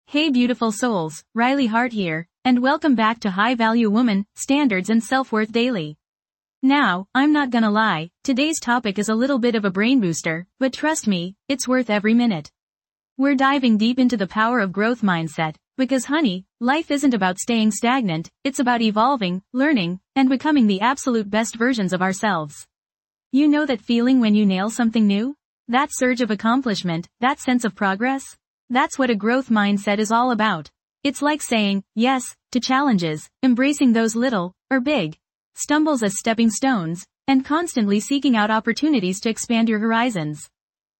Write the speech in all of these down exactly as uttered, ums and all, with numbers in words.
Hey beautiful souls, Riley Hart here, and welcome back to High Value Woman, Standards and Self-Worth Daily. Now, I'm not gonna lie, today's topic is a little bit of a brain booster, but trust me, it's worth every minute. We're diving deep into the power of growth mindset, because honey, life isn't about staying stagnant, it's about evolving, learning, and becoming the absolute best versions of ourselves. You know that feeling when you nail something new? That surge of accomplishment, that sense of progress? That's what a growth mindset is all about. It's like saying, yes, to challenges, embracing those little, or big, stumbles as stepping stones, and constantly seeking out opportunities to expand your horizons.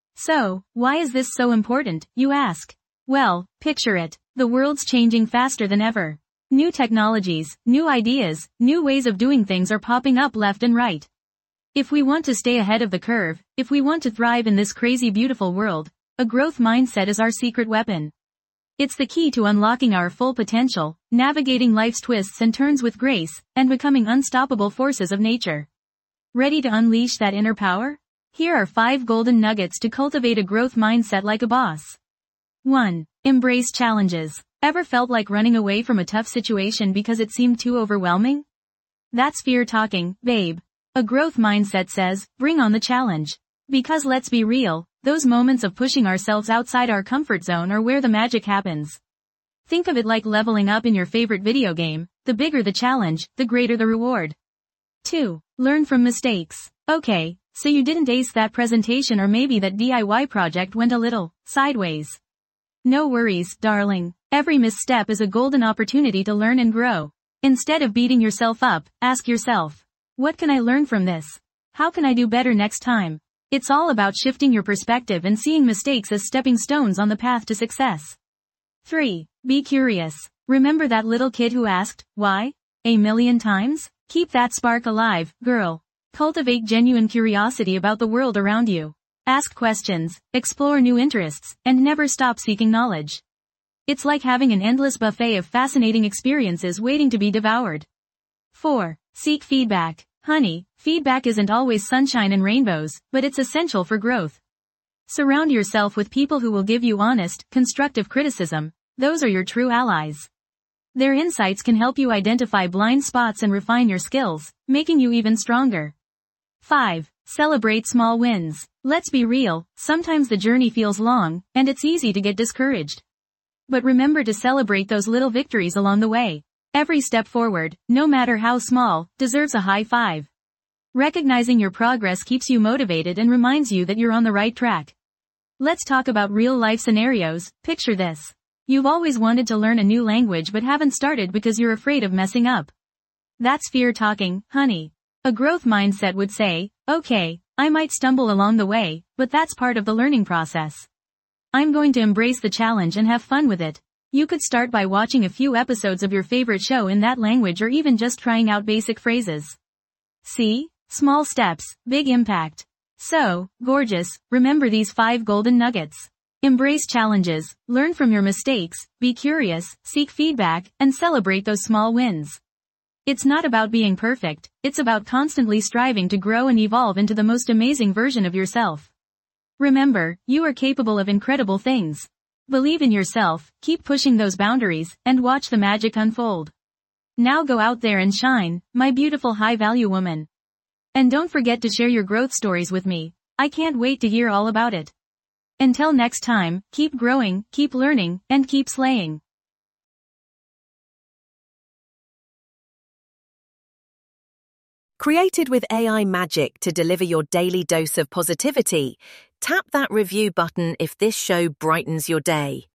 So, why is this so important, you ask? Well, picture it. The world's changing faster than ever. New technologies, new ideas, new ways of doing things are popping up left and right. If we want to stay ahead of the curve, if we want to thrive in this crazy beautiful world, a growth mindset is our secret weapon. It's the key to unlocking our full potential, navigating life's twists and turns with grace, and becoming unstoppable forces of nature. Ready to unleash that inner power? Here are five golden nuggets to cultivate a growth mindset like a boss. one. Embrace challenges. Ever felt like running away from a tough situation because it seemed too overwhelming? That's fear talking, babe. A growth mindset says, bring on the challenge. Because let's be real, those moments of pushing ourselves outside our comfort zone are where the magic happens. Think of it like leveling up in your favorite video game. The bigger the challenge, the greater the reward. two. Learn from mistakes. Okay, so you didn't ace that presentation or maybe that D I Y project went a little sideways. No worries, darling. Every misstep is a golden opportunity to learn and grow. Instead of beating yourself up, ask yourself, what can I learn from this? How can I do better next time? It's all about shifting your perspective and seeing mistakes as stepping stones on the path to success. three. Be curious. Remember that little kid who asked, why? A million times? Keep that spark alive, girl. Cultivate genuine curiosity about the world around you. Ask questions, explore new interests, and never stop seeking knowledge. It's like having an endless buffet of fascinating experiences waiting to be devoured. four. Seek feedback. Honey, feedback isn't always sunshine and rainbows, but it's essential for growth. Surround yourself with people who will give you honest, constructive criticism. Those are your true allies. Their insights can help you identify blind spots and refine your skills, making you even stronger. five. Celebrate small wins. Let's be real, sometimes the journey feels long, and it's easy to get discouraged. But remember to celebrate those little victories along the way. Every step forward, no matter how small, deserves a high five. Recognizing your progress keeps you motivated and reminds you that you're on the right track. Let's talk about real-life scenarios. Picture this. You've always wanted to learn a new language but haven't started because you're afraid of messing up. That's fear talking, honey. A growth mindset would say, okay, I might stumble along the way, but that's part of the learning process. I'm going to embrace the challenge and have fun with it. You could start by watching a few episodes of your favorite show in that language or even just trying out basic phrases. See? Small steps, big impact. So, gorgeous, remember these five golden nuggets. Embrace challenges, learn from your mistakes, be curious, seek feedback, and celebrate those small wins. It's not about being perfect, it's about constantly striving to grow and evolve into the most amazing version of yourself. Remember, you are capable of incredible things. Believe in yourself, keep pushing those boundaries, and watch the magic unfold. Now go out there and shine, my beautiful high-value woman. And don't forget to share your growth stories with me. I can't wait to hear all about it. Until next time, keep growing, keep learning, and keep slaying. Created with A I magic to deliver your daily dose of positivity, tap that review button if this show brightens your day.